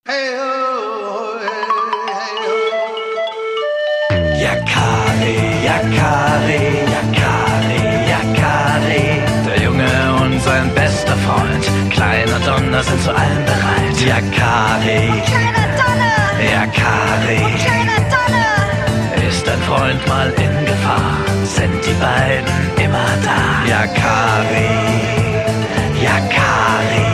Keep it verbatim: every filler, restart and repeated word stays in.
Yakari, Yakari, Yakari, Yakari. Der Junge und sein bester Freund, kleiner Donner, sind zu allem bereit. Yakari, Kleiner Donner, Yakari. kleiner Donner. Ist dein Freund mal in Gefahr, sind die beiden immer da. Yakari, Yakari.